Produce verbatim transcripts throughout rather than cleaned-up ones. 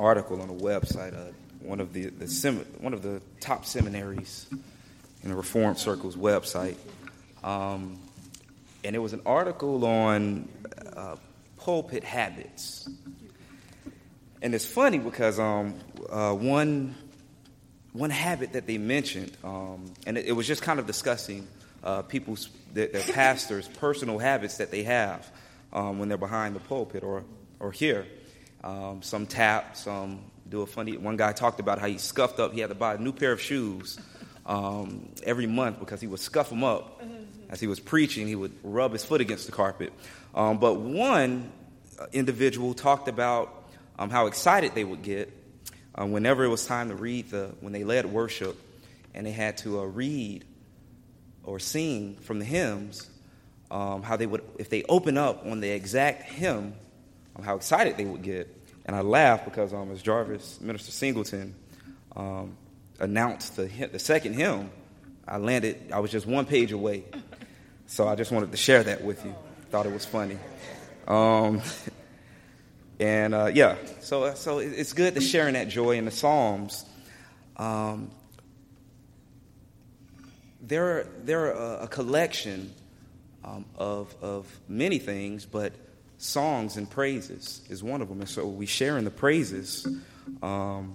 article on a website, uh, one of the, the sem- one of the top seminaries in the Reformed Circle's website, um, and it was an article on uh, pulpit habits. And it's funny because um, uh, one one habit that they mentioned, um, and it, it was just kind of discussing uh, people's their, their pastors' personal habits that they have um, when they're behind the pulpit or or here. Um, some tap, some do a funny. One guy talked about how he scuffed up. He had to buy a new pair of shoes um, every month because he would scuff them up as he was preaching. He would rub his foot against the carpet. Um, but one individual talked about um, how excited they would get uh, whenever it was time to read the when they led worship and they had to uh, read or sing from the hymns. Um, how they would, if they open up on the exact hymn, um, how excited they would get. And I laughed because um, as Jarvis, Minister Singleton, um, announced the the second hymn, I landed, I was just one page away. So I just wanted to share that with you. Thought it was funny. Um, and uh, yeah, so so it's good to share in that joy in the Psalms. Um, they're, they're a, a collection um, of of many things, but songs and praises is one of them. And so we share in the praises um,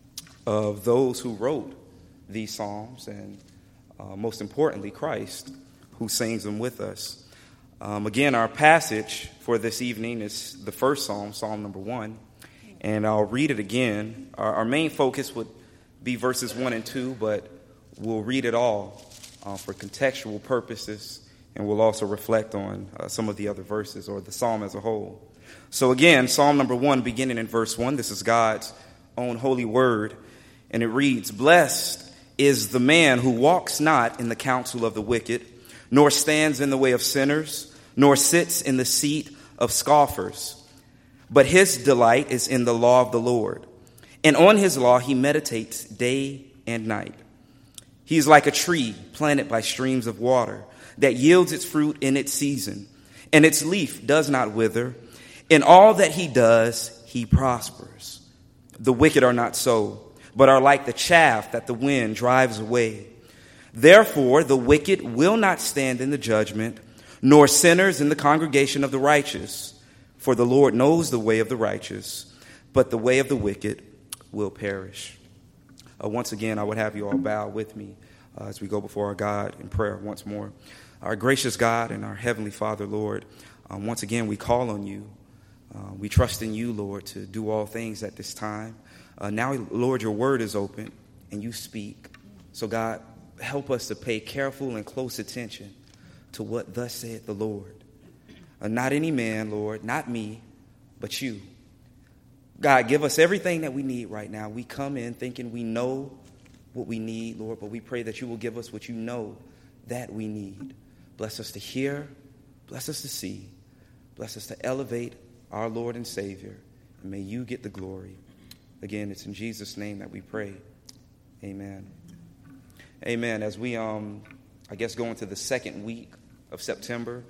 of those who wrote these psalms, and uh, most importantly, Christ, who sings them with us. Um, again, our passage for this evening is the first psalm, Psalm number one, and I'll read it again. Our, our main focus would be verses one and two, but we'll read it all uh, for contextual purposes. And we'll also reflect on uh, some of the other verses or the psalm as a whole. So again, Psalm number one, beginning in verse one, this is God's own holy word. And it reads, "Blessed is the man who walks not in the counsel of the wicked, nor stands in the way of sinners, nor sits in the seat of scoffers. But his delight is in the law of the Lord. And on his law he meditates day and night. He is like a tree planted by streams of water, that yields its fruit in its season, and its leaf does not wither. In all that he does, he prospers. The wicked are not so, but are like the chaff that the wind drives away. Therefore, the wicked will not stand in the judgment, nor sinners in the congregation of the righteous. For the Lord knows the way of the righteous, but the way of the wicked will perish." Uh, once again, I would have you all bow with me uh, as we go before our God in prayer once more. Our gracious God and our Heavenly Father, Lord, um, once again, we call on you. Uh, we trust in you, Lord, to do all things at this time. Uh, now, Lord, your word is open and you speak. So, God, help us to pay careful and close attention to what thus saith the Lord. Uh, not any man, Lord, not me, but you. God, give us everything that we need right now. We come in thinking we know what we need, Lord, but we pray that you will give us what you know that we need. Bless us to hear, bless us to see, bless us to elevate our Lord and Savior, and may you get the glory. Again, it's in Jesus' name that we pray. Amen. Amen. As we, um, I guess, go into the second week of September,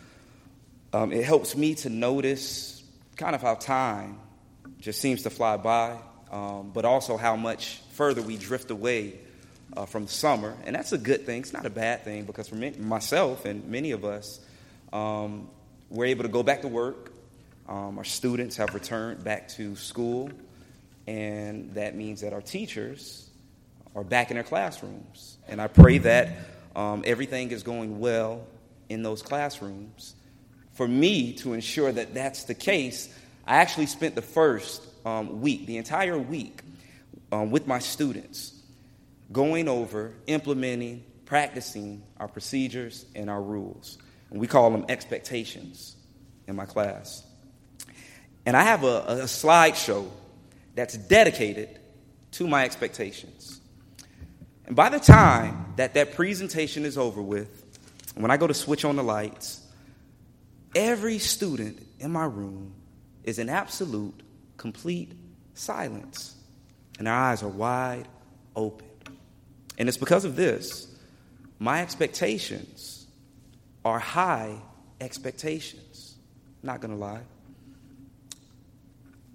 um, it helps me to notice kind of how time just seems to fly by, um, but also how much further we drift away Uh, from summer, and that's a good thing. It's not a bad thing because for me, myself and many of us, um, we're able to go back to work. Um, our students have returned back to school, and that means that our teachers are back in their classrooms. And I pray that um, everything is going well in those classrooms. For me to ensure that that's the case, I actually spent the first um, week, the entire week, um, with my students, going over, implementing, practicing our procedures and our rules. And we call them expectations in my class. And I have a, a slideshow that's dedicated to my expectations. And by the time that that presentation is over with, when I go to switch on the lights, every student in my room is in absolute, complete silence. And their eyes are wide open. And it's because of this, my expectations are high expectations. Not going to lie.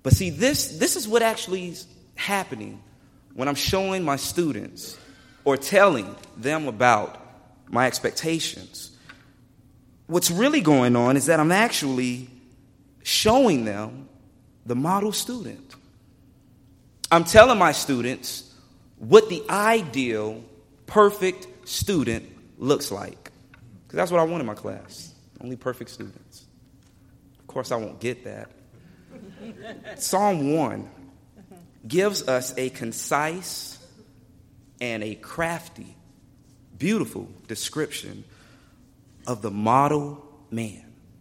But see, this, this is what actually is happening when I'm showing my students or telling them about my expectations. What's really going on is that I'm actually showing them the model student. I'm telling my students what the ideal, perfect student looks like. Because that's what I want in my class. Only perfect students. Of course, I won't get that. Psalm one gives us a concise and a crafty, beautiful description of the model man.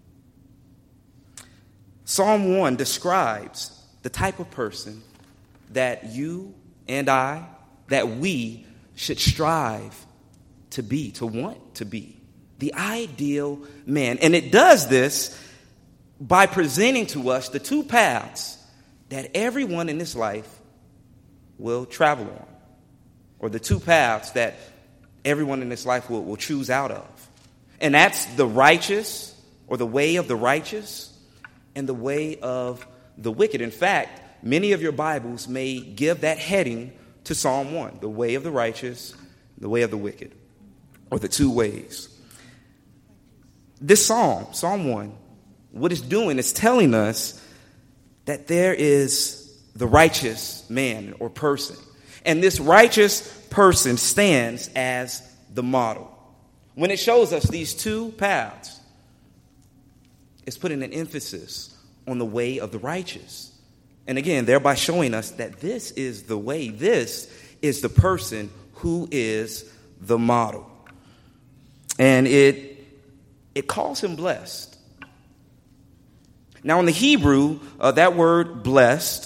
Psalm one describes the type of person that you and I, that we should strive to be, to want to be. The ideal man. And it does this by presenting to us the two paths that everyone in this life will travel on, or the two paths that everyone in this life will, will choose out of. And that's the righteous, or the way of the righteous, and the way of the wicked. In fact, many of your Bibles may give that heading to Psalm one, the way of the righteous, the way of the wicked, or the two ways. This psalm, Psalm one, what it's doing is telling us that there is the righteous man or person. And this righteous person stands as the model. When it shows us these two paths, it's putting an emphasis on the way of the righteous. And again, thereby showing us that this is the way, this is the person who is the model. And it it calls him blessed. Now in the Hebrew, uh, that word blessed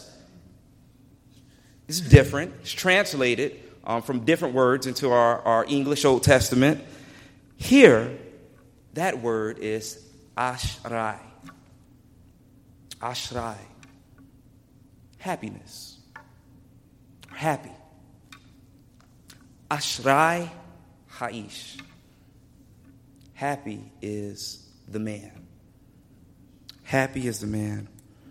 is different. It's translated um, from different words into our, our English Old Testament. Here, that word is ashrai. Ashrai. Happiness. Happy. Ashrai haish. Happy is the man. Happy is the man.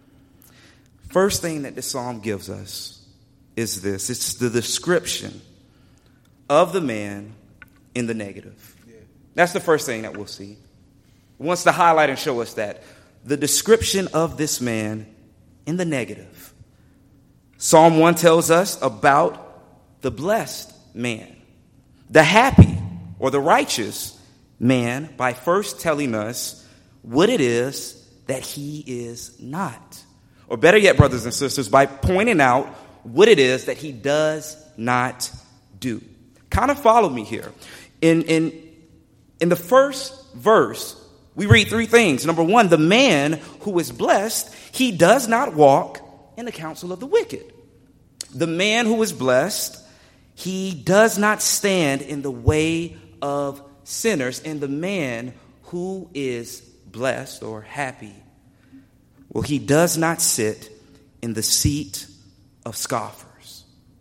First thing that this psalm gives us is this. It's the description of the man in the negative. That's the first thing that we'll see. It wants to highlight and show us that. The description of this man in the negative. Psalm one tells us about the blessed man, the happy or the righteous man, by first telling us what it is that he is not. Or better yet, brothers and sisters, by pointing out what it is that he does not do. Kind of follow me here. In, in, in the first verse, we read three things. Number one, the man who is blessed, he does not walk in the counsel of the wicked. The man who is blessed, he does not stand in the way of sinners. And the man who is blessed or happy, well, he does not sit in the seat of scoffers.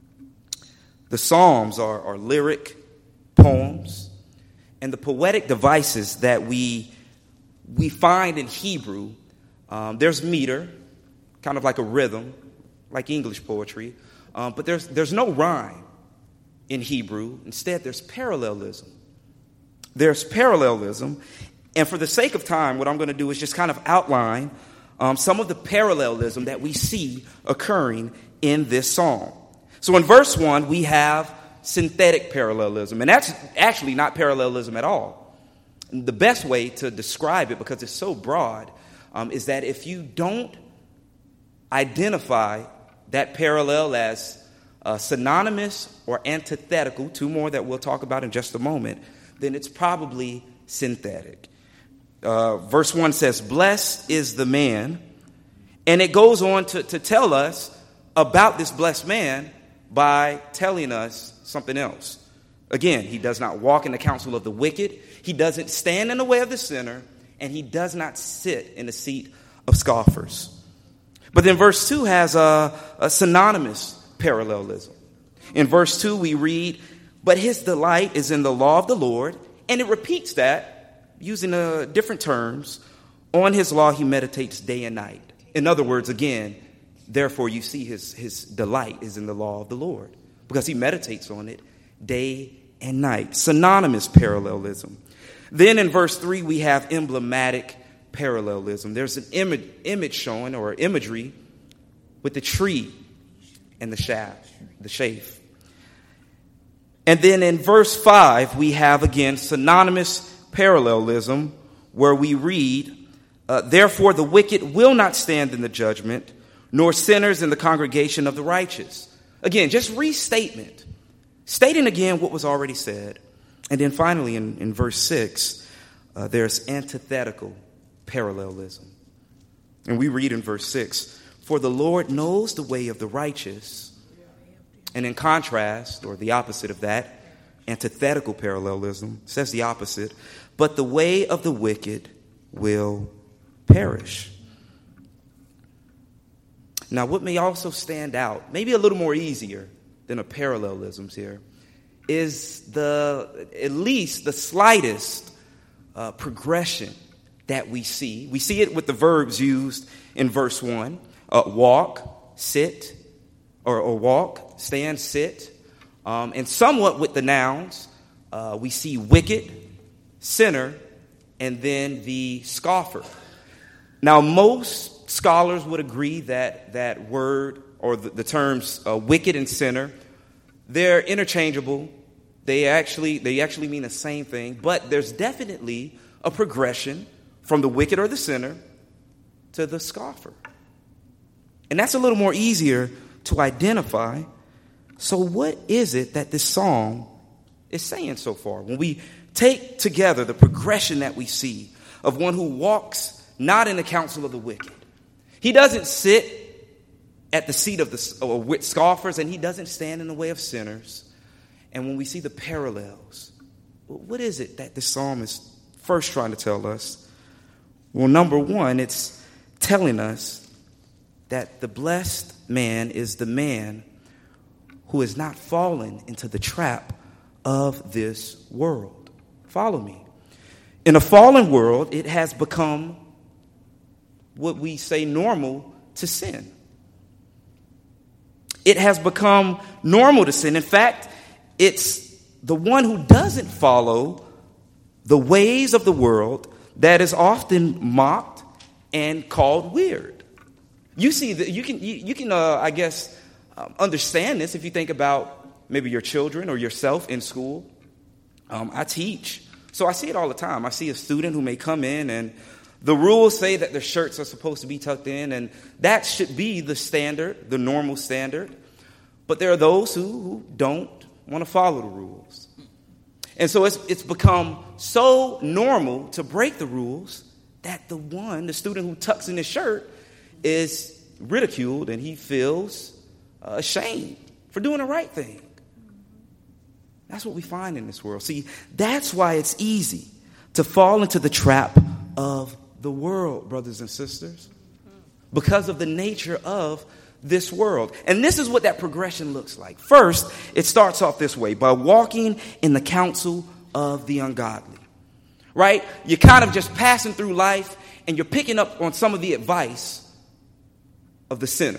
The Psalms are, are lyric poems, and the poetic devices that we we find in Hebrew, um, there's meter, kind of like a rhythm, like English poetry, um, but there's there's no rhyme in Hebrew. Instead, there's parallelism. There's parallelism, and for the sake of time, what I'm going to do is just kind of outline um, some of the parallelism that we see occurring in this psalm. So in verse one, we have synthetic parallelism, and that's actually not parallelism at all. The best way to describe it, because it's so broad, um, is that if you don't identify that parallel as uh, synonymous or antithetical, two more that we'll talk about in just a moment, then it's probably synthetic. Uh, verse one says, blessed is the man, and it goes on to, to tell us about this blessed man by telling us something else. Again, he does not walk in the counsel of the wicked. He doesn't stand in the way of the sinner, and he does not sit in the seat of scoffers. But then verse two has a, a synonymous parallelism. In verse two, we read, but his delight is in the law of the Lord, and it repeats that using uh, different terms. On his law, he meditates day and night. In other words, again, Therefore, you see his, his delight is in the law of the Lord because he meditates on it day and night. Synonymous parallelism. Then in verse three, we have emblematic parallelism. There's an image, image shown or imagery with the tree and the shaft, the sheaf. And then in verse five, we have again synonymous parallelism where we read, uh, therefore the wicked will not stand in the judgment, nor sinners in the congregation of the righteous. Again, just restatement, stating again what was already said. And then finally in, in verse six, uh, there's antithetical parallelism. And we read in verse six, for the Lord knows the way of the righteous. And in contrast, or the opposite of that, antithetical parallelism says the opposite, but the way of the wicked will perish. Now, what may also stand out, maybe a little more easier than a parallelisms here, is the, at least the slightest uh, progression that we see. We see it with the verbs used in verse one, uh, walk, sit, or, or walk, stand, sit, um, and somewhat with the nouns. Uh, we see wicked, sinner, and then the scoffer. Now, most scholars would agree that that word or the, the terms uh, wicked and sinner, they're interchangeable. They actually they actually mean the same thing, but there's definitely a progression from the wicked or the sinner to the scoffer. And that's a little more easier to identify. So what is it that this song is saying so far? When we take together the progression that we see of one who walks not in the counsel of the wicked. He doesn't sit at the seat of the or with scoffers, and he doesn't stand in the way of sinners. And when we see the parallels, what is it that this psalm is first trying to tell us? Well, number one, it's telling us that the blessed man is the man who has not fallen into the trap of this world. Follow me. In a fallen world, it has become what we say normal to sin. It has become normal to sin. In fact, it's the one who doesn't follow the ways of the world that is often mocked and called weird. You see, that you can, you, you can, uh, I guess, um, understand this if you think about maybe your children or yourself in school. Um, I teach, so I see it all the time. I see a student who may come in and the rules say that their shirts are supposed to be tucked in, and that should be the standard, the normal standard. But there are those who, who don't want to follow the rules. And so it's, it's become so normal to break the rules that the one, the student who tucks in his shirt, is ridiculed, and he feels uh, ashamed for doing the right thing. That's what we find in this world. See, that's why it's easy to fall into the trap of the world, brothers and sisters, because of the nature of this world. And this is what that progression looks like. First, it starts off this way, by walking in the counsel of the ungodly. Right? You're kind of just passing through life, and you're picking up on some of the advice of the sinner.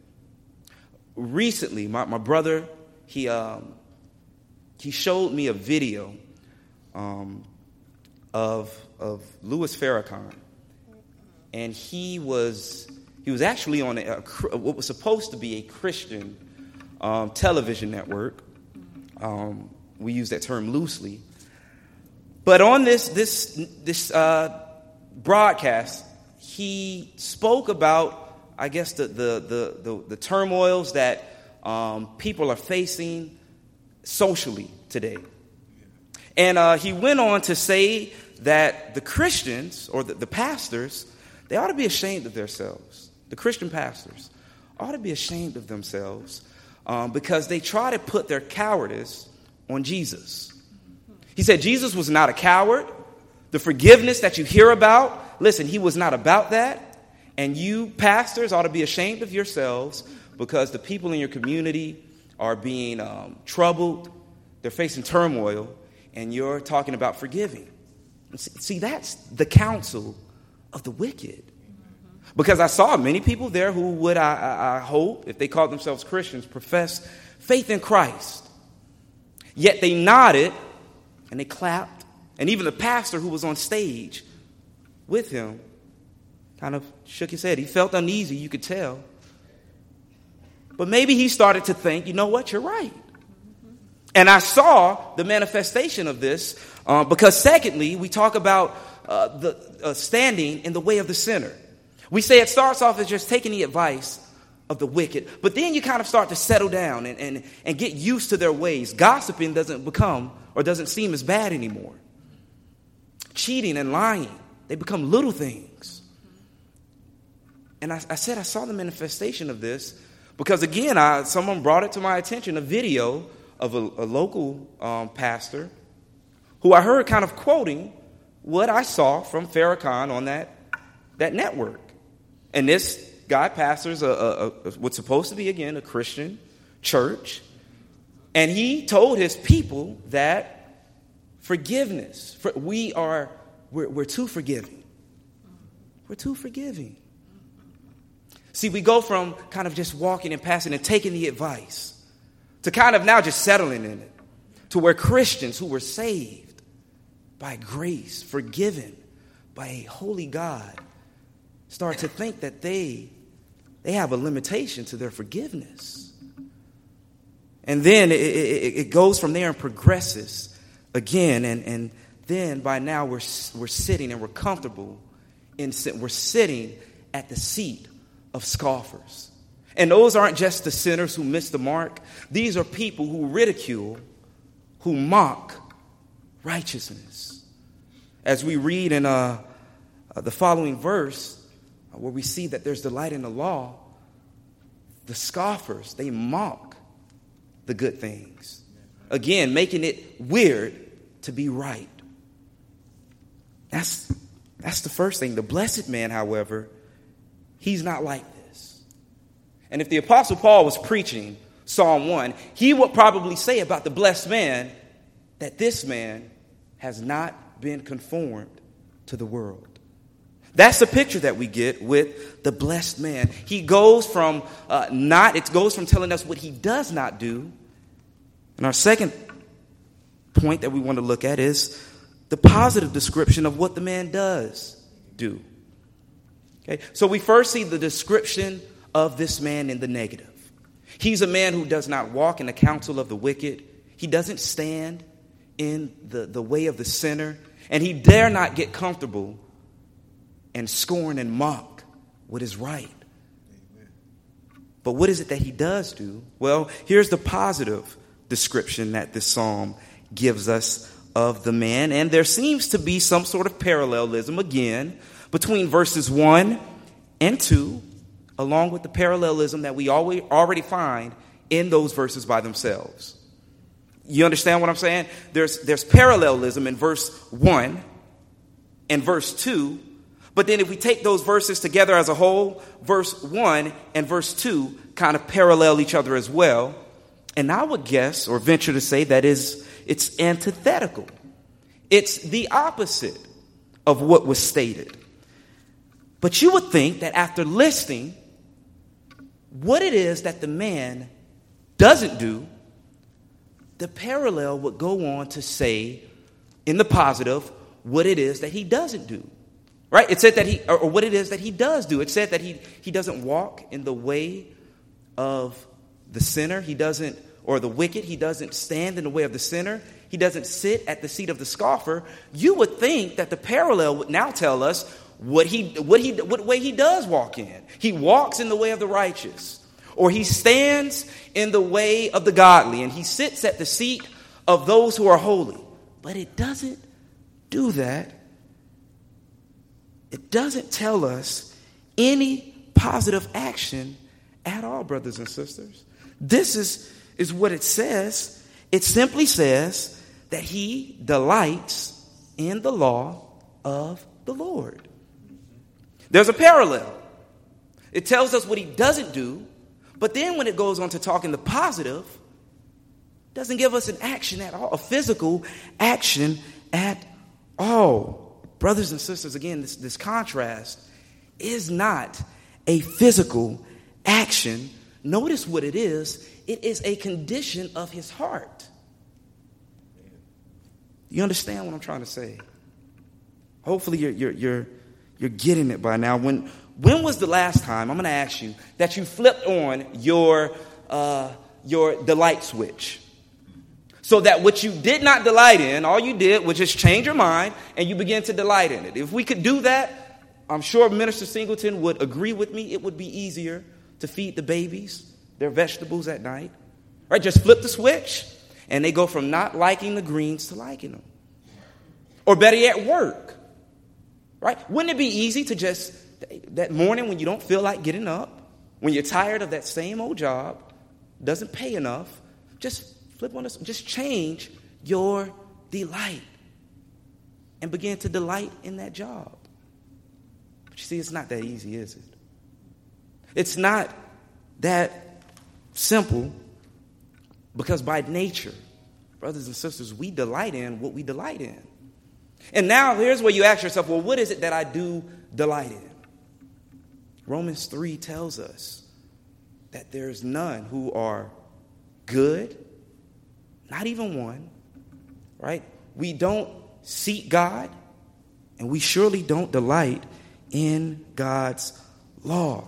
Recently, my, my brother, he um, he showed me a video um, of of Louis Farrakhan, and he was he was actually on a, a, what was supposed to be a Christian um, television network. Um, we use that term loosely, but on this this this uh, broadcast, he spoke about, I guess, the the the the, the turmoils that um, people are facing socially today. And uh, he went on to say that the Christians, or the, the pastors, they ought to be ashamed of themselves. The Christian pastors ought to be ashamed of themselves um, because they try to put their cowardice on Jesus. He said Jesus was not a coward. The forgiveness that you hear about, listen, he was not about that. And you pastors ought to be ashamed of yourselves because the people in your community are being um, troubled. They're facing turmoil, and you're talking about forgiving. See, that's the counsel of the wicked. Because I saw many people there who would, I, I, I hope, if they called themselves Christians, profess faith in Christ. Yet they nodded and they clapped. And even the pastor who was on stage with him kind of shook his head. He felt uneasy, you could tell. But maybe he started to think, you know what, you're right. And I saw the manifestation of this uh, because, secondly, we talk about uh, the uh, standing in the way of the sinner. We say it starts off as just taking the advice of the wicked, but then you kind of start to settle down and, and, and get used to their ways. Gossiping doesn't become or doesn't seem as bad anymore. Cheating and lying, they become little things. And I, I said I saw the manifestation of this because, again, I, someone brought it to my attention, a video of a, a local um, pastor who I heard kind of quoting what I saw from Farrakhan on that, that network. And this guy pastors a, a, a, what's supposed to be, again, a Christian church. And he told his people that forgiveness, for, we are, we're, we're too forgiving. We're too forgiving. See, we go from kind of just walking and passing and taking the advice to kind of now just settling in it, to where Christians who were saved by grace, forgiven by a holy God, start to think that they, they have a limitation to their forgiveness. And then it, it, it goes from there and progresses again. And, and then by now we're, we're sitting and we're comfortable. In, we're sitting at the seat of scoffers. And those aren't just the sinners who miss the mark. These are people who ridicule, who mock righteousness. As we read in uh, uh, the following verse, uh, where we see that there's delight in the law, the scoffers, they mock the good things. Again, making it weird to be right. That's, that's the first thing. The blessed man, however, he's not like this. And if the Apostle Paul was preaching Psalm one, he would probably say about the blessed man that this man has not been conformed to the world. That's the picture that we get with the blessed man. He goes from uh, not, it goes from telling us what he does not do. And our second point that we want to look at is the positive description of what the man does do. Okay, so we first see the description of this man in the negative. He's a man who does not walk in the counsel of the wicked. He doesn't stand in the, the way of the sinner. And he dare not get comfortable and scorn and mock what is right. Amen. But what is it that he does do? Well, here's the positive description that this psalm gives us of the man. And there seems to be some sort of parallelism, again, between verses one and two, along with the parallelism that we always already find in those verses by themselves. You understand what I'm saying? There's, there's parallelism in verse one and verse two. But then if we take those verses together as a whole, verse one and verse two kind of parallel each other as well. And I would guess or venture to say that is it's antithetical. It's the opposite of what was stated. But you would think that after listing what it is that the man doesn't do, the parallel would go on to say in the positive what it is that he doesn't do. Right? It said that he, or what it is that he does do. It said that he, he doesn't walk in the way of the sinner. He doesn't, or the wicked. He doesn't stand in the way of the sinner. He doesn't sit at the seat of the scoffer. You would think that the parallel would now tell us what he, what he, what way he does walk in. He walks in the way of the righteous, or he stands in the way of the godly, and he sits at the seat of those who are holy. But it doesn't do that. It doesn't tell us any positive action at all, brothers and sisters. This is, is what it says. It simply says that he delights in the law of the Lord. There's a parallel. It tells us what he doesn't do, but then when it goes on to talk in the positive, it doesn't give us an action at all, a physical action at all. Brothers and sisters, again, this, this contrast, is not a physical action. Notice what it is. It is a condition of his heart. You understand what I'm trying to say? Hopefully you're, you're, you're, you're getting it by now. When, when was the last time, I'm going to ask you, that you flipped on your, uh, your delight switch? So that what you did not delight in, all you did was just change your mind and you began to delight in it. If we could do that, I'm sure Minister Singleton would agree with me. It would be easier to feed the babies their vegetables at night. Right? Just flip the switch and they go from not liking the greens to liking them. Or better yet, work. Right? Wouldn't it be easy to just, that morning when you don't feel like getting up, when you're tired of that same old job, doesn't pay enough, just flip on this, just change your delight and begin to delight in that job. But you see, it's not that easy, is it? It's not that simple, because by nature, brothers and sisters, we delight in what we delight in. And now here's where you ask yourself, well, what is it that I do delight in? Romans three tells us that there's none who are good, not even one, right? We don't seek God, and we surely don't delight in God's law.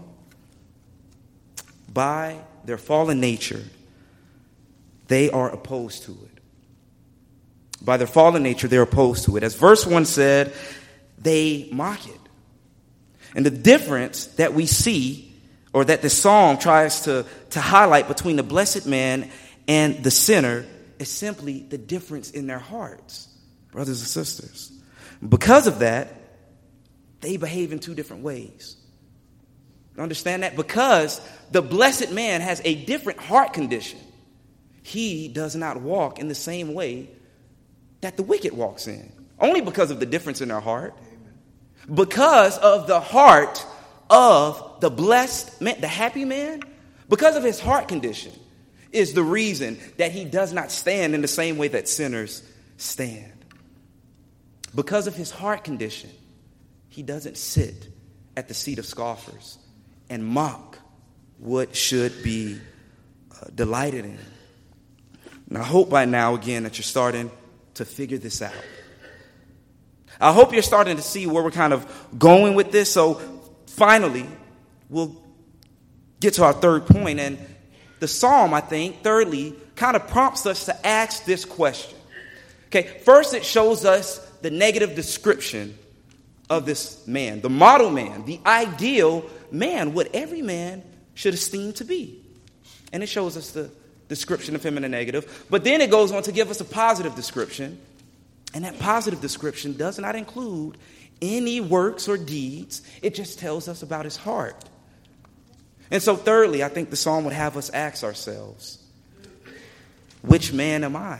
By their fallen nature, they are opposed to it. By their fallen nature, they're opposed to it. As verse one said, they mock it. And the difference that we see, or that the psalm tries to, to highlight between the blessed man and the sinner, is simply the difference in their hearts, brothers and sisters. Because of that, they behave in two different ways. Understand that? Because the blessed man has a different heart condition. He does not walk in the same way that the wicked walks in. Only because of the difference in their heart. Because of the heart of the blessed man, the happy man, because of his heart condition, is the reason that he does not stand in the same way that sinners stand. Because of his heart condition, he doesn't sit at the seat of scoffers and mock what should be uh, delighted in. And I hope by now, again, that you're starting to figure this out. I hope you're starting to see where we're kind of going with this. So finally, we'll get to our third point. And the psalm, I think, thirdly, kind of prompts us to ask this question. Okay, first it shows us the negative description of this man, the model man, the ideal man, what every man should esteem to be. And it shows us the description of him in the negative. But then it goes on to give us a positive description. And that positive description does not include any works or deeds. It just tells us about his heart. And so thirdly, I think the psalm would have us ask ourselves, which man am I?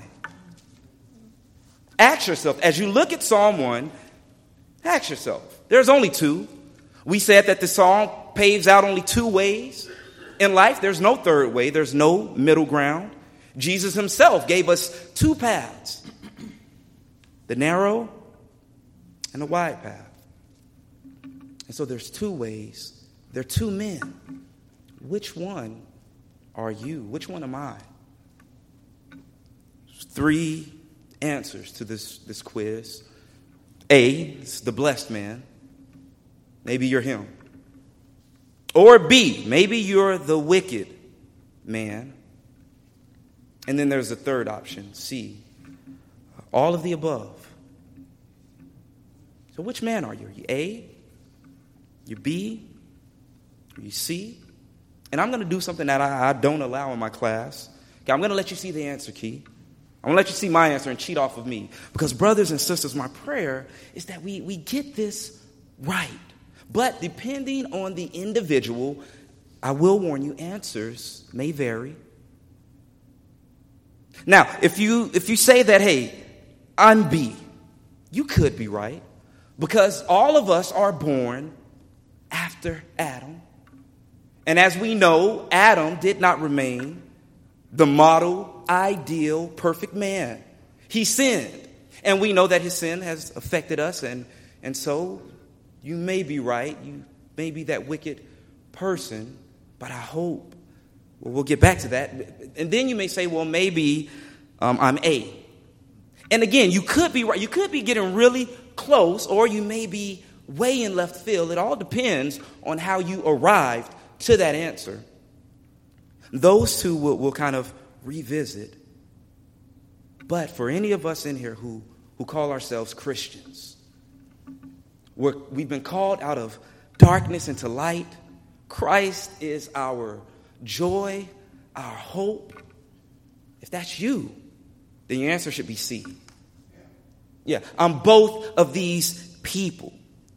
Ask yourself, as you look at Psalm one, ask yourself. There's only two. We said that the psalm paves out only two ways. In life, there's no third way. There's no middle ground. Jesus himself gave us two paths, the narrow and the wide path. And so there's two ways. There are two men. Which one are you? Which one am I? There's three answers to this, this quiz. A, it's the blessed man. Maybe you're him. Or B, maybe you're the wicked man. And then there's a third option, C, all of the above. So which man are you? Are you A? You B? Are you C? And I'm going to do something that I, I don't allow in my class. Okay, I'm going to let you see the answer key. I'm going to let you see my answer and cheat off of me. Because brothers and sisters, my prayer is that we, we get this right. But depending on the individual, I will warn you, answers may vary. Now, if you if you say that, hey, I'm B, you could be right. Because all of us are born after Adam. And as we know, Adam did not remain the model, ideal, perfect man. He sinned. And we know that his sin has affected us. And, and so you may be right. You may be that wicked person, but I hope, well, we'll get back to that. And then you may say, well, maybe um, I'm A. And again, you could be right. You could be getting really close, or you may be way in left field. It all depends on how you arrived to that answer. Those two will, will kind of revisit. But for any of us in here who, who call ourselves Christians, we're, we've been called out of darkness into light. Christ is our joy, our hope. If that's you, then your answer should be C. Yeah, I'm both of these people.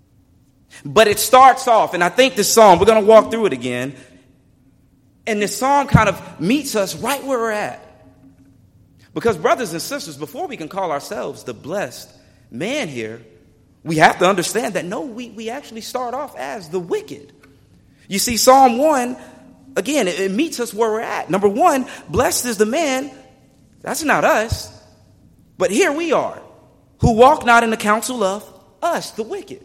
But it starts off, and I think this psalm, we're going to walk through it again, and this psalm kind of meets us right where we're at. Because brothers and sisters, before we can call ourselves the blessed man here, we have to understand that no, we, we actually start off as the wicked. You see, Psalm one, again, it, it meets us where we're at. Number one, blessed is the man, that's not us, but here we are, who walk not in the counsel of us, the wicked,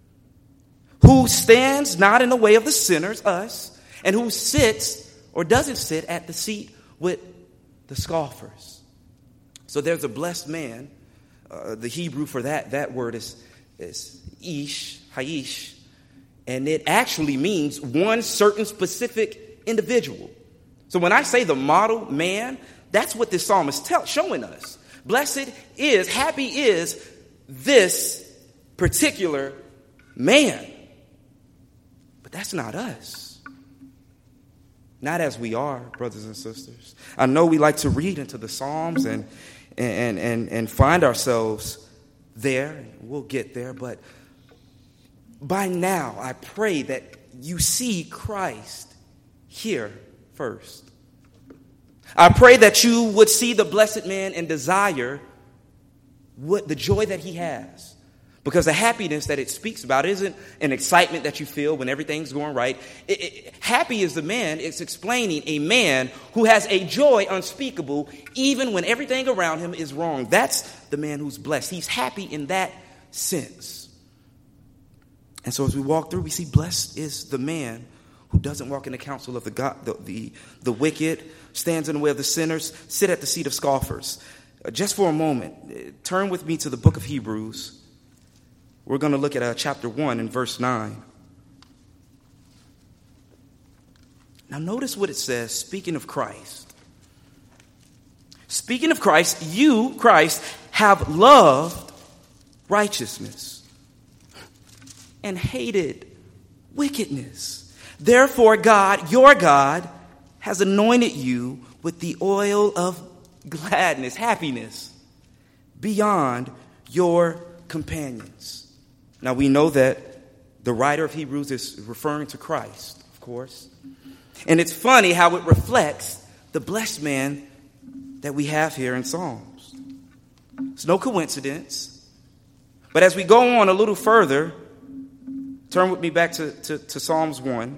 who stands not in the way of the sinners, us, and who sits or doesn't sit at the seat with the scoffers. So there's a blessed man. Uh, the Hebrew for that, that word is, is ish, haish, and it actually means one certain specific individual. So when I say the model man, that's what this psalm is tell, showing us. Blessed is, happy is this particular man. But that's not us. Not as we are, brothers and sisters. I know we like to read into the Psalms and and and, and find ourselves there. We'll get there. But by now, I pray that you see Christ here first. I pray that you would see the blessed man and desire what the joy that he has. Because the happiness that it speaks about isn't an excitement that you feel when everything's going right. It, it, happy is the man. It's explaining a man who has a joy unspeakable even when everything around him is wrong. That's the man who's blessed. He's happy in that sense. And so as we walk through, we see blessed is the man who doesn't walk in the counsel of the, God, the, the, the wicked, stands in the way of the sinners, sit at the seat of scoffers. Uh, just for a moment, uh, turn with me to the book of Hebrews. We're going to look at uh, chapter one and verse nine. Now notice what it says, speaking of Christ. Speaking of Christ, you, Christ, have loved righteousness and hated wickedness. Therefore, God, your God, has anointed you with the oil of gladness, happiness, beyond your companions. Now, we know that the writer of Hebrews is referring to Christ, of course. And it's funny how it reflects the blessed man that we have here in Psalms. It's no coincidence. But as we go on a little further, turn with me back to, to, to Psalms one.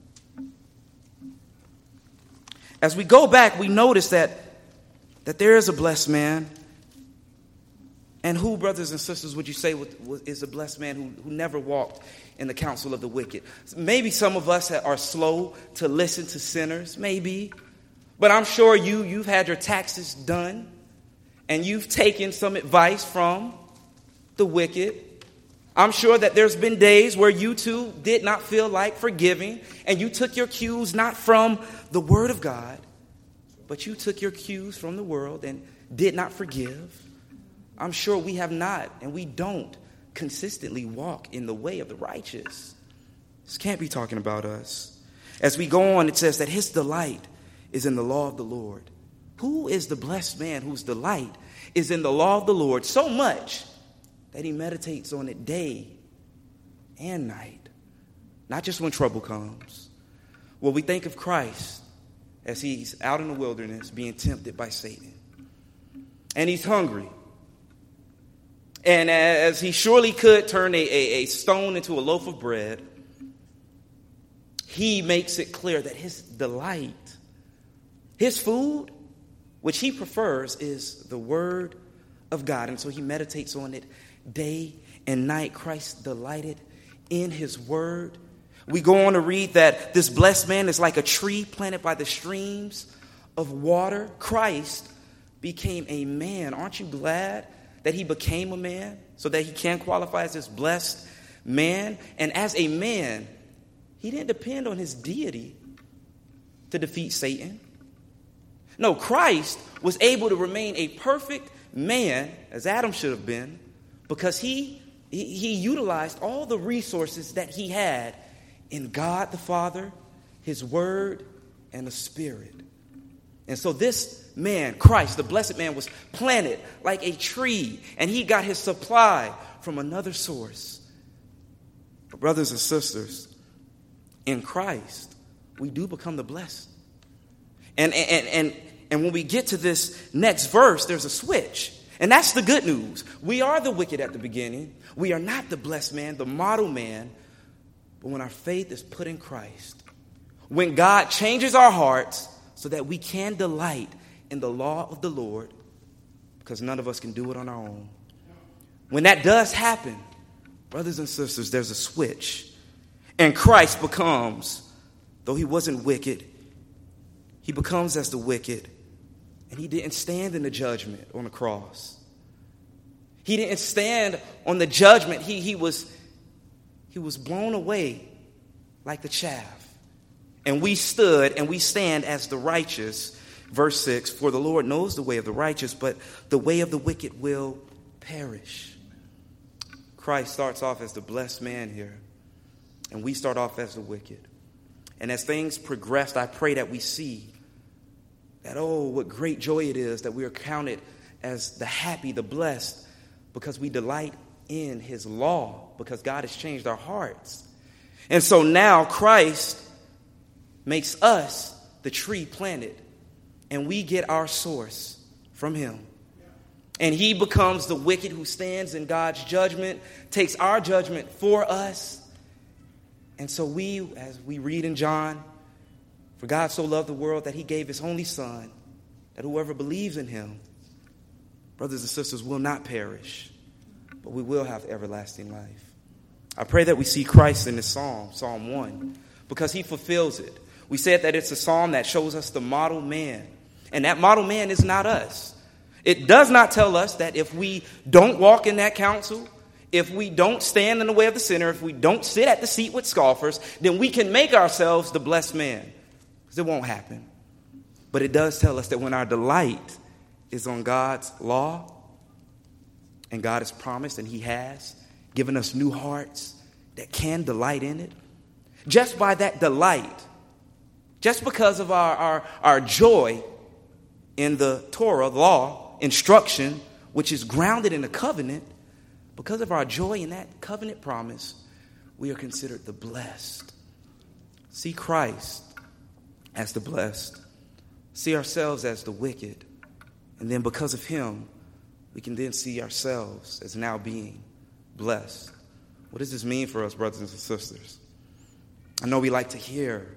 As we go back, we notice that, that there is a blessed man. And who, brothers and sisters, would you say is a blessed man who, who never walked in the counsel of the wicked? Maybe some of us are slow to listen to sinners, maybe. But I'm sure you, you've had your taxes done, and you've taken some advice from the wicked. I'm sure that there's been days where you too did not feel like forgiving, and you took your cues not from the Word of God, but you took your cues from the world and did not forgive. I'm sure we have not, and we don't consistently walk in the way of the righteous. This can't be talking about us. As we go on, it says that his delight is in the law of the Lord. Who is the blessed man whose delight is in the law of the Lord so much that he meditates on it day and night, not just when trouble comes? Well, we think of Christ as he's out in the wilderness being tempted by Satan, and he's hungry. And as he surely could turn a, a, a stone into a loaf of bread, he makes it clear that his delight, his food, which he prefers, is the Word of God. And so he meditates on it day and night. Christ delighted in his Word. We go on to read that this blessed man is like a tree planted by the streams of water. Christ became a man. Aren't you glad that he became a man so that he can qualify as this blessed man? And as a man, he didn't depend on his deity to defeat Satan. No, Christ was able to remain a perfect man, as Adam should have been, because he, he, he utilized all the resources that he had in God the Father, his word, and the Spirit. And so this man, Christ, the blessed man, was planted like a tree, and he got his supply from another source. But brothers and sisters, in Christ, we do become the blessed. And, and, and, and when we get to this next verse, there's a switch. And that's the good news. We are the wicked at the beginning. We are not the blessed man, the model man. But when our faith is put in Christ, when God changes our hearts so that we can delight in the law of the Lord, because none of us can do it on our own. When that does happen, brothers and sisters, there's a switch. And Christ becomes, though he wasn't wicked, he becomes as the wicked. And he didn't stand in the judgment on the cross. He didn't stand on the judgment. He, he was, he was blown away like the chaff. And we stood and we stand as the righteous. Verse six, for the Lord knows the way of the righteous, but the way of the wicked will perish. Christ starts off as the blessed man here, and we start off as the wicked. And as things progressed, I pray that we see that, oh, what great joy it is that we are counted as the happy, the blessed, because we delight in his law, because God has changed our hearts. And so now Christ makes us the tree planted, and we get our source from him. And he becomes the wicked who stands in God's judgment, takes our judgment for us. And so we, as we read in John, for God so loved the world that he gave his only son, that whoever believes in him, brothers and sisters, will not perish, but we will have everlasting life. I pray that we see Christ in this psalm, Psalm one, because he fulfills it. We said that it's a psalm that shows us the model man. And that model man is not us. It does not tell us that if we don't walk in that counsel, if we don't stand in the way of the sinner, if we don't sit at the seat with scoffers, then we can make ourselves the blessed man. Because it won't happen. But it does tell us that when our delight is on God's law, and God has promised and he has given us new hearts that can delight in it, just by that delight, just because of our, our, our joy in the Torah, law, instruction, which is grounded in the covenant, because of our joy in that covenant promise, we are considered the blessed. See Christ as the blessed. See ourselves as the wicked. And then because of him, we can then see ourselves as now being blessed. What does this mean for us, brothers and sisters? I know we like to hear,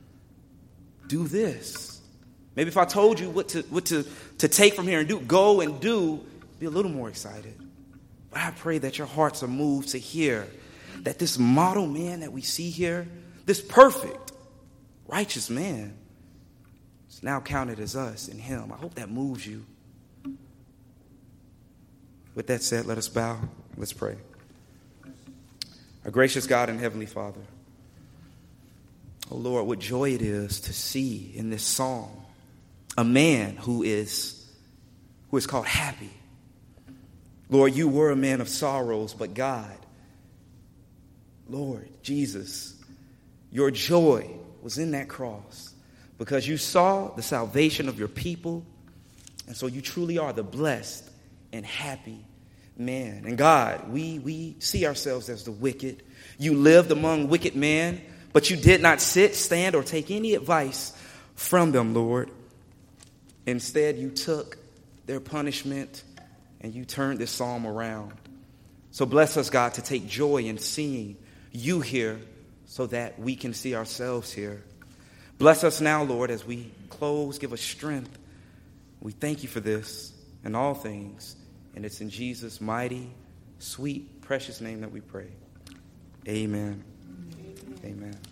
do this. Maybe if I told you what to what to, to take from here and do, go and do, be a little more excited. But I pray that your hearts are moved to hear that this model man that we see here, this perfect, righteous man, is now counted as us in him. I hope that moves you. With that said, let us bow. Let's pray. Our gracious God and Heavenly Father, oh Lord, what joy it is to see in this psalm a man who is who is called happy. Lord, you were a man of sorrows, but God, Lord Jesus, your joy was in that cross because you saw the salvation of your people, and so you truly are the blessed and happy man. And God, we we see ourselves as the wicked. You lived among wicked men, but you did not sit, stand, or take any advice from them, Lord. Instead, you took their punishment and you turned this psalm around. So bless us, God, to take joy in seeing you here so that we can see ourselves here. Bless us now, Lord, as we close. Give us strength. We thank you for this and all things. And it's in Jesus' mighty, sweet, precious name that we pray. Amen. Amen. Amen.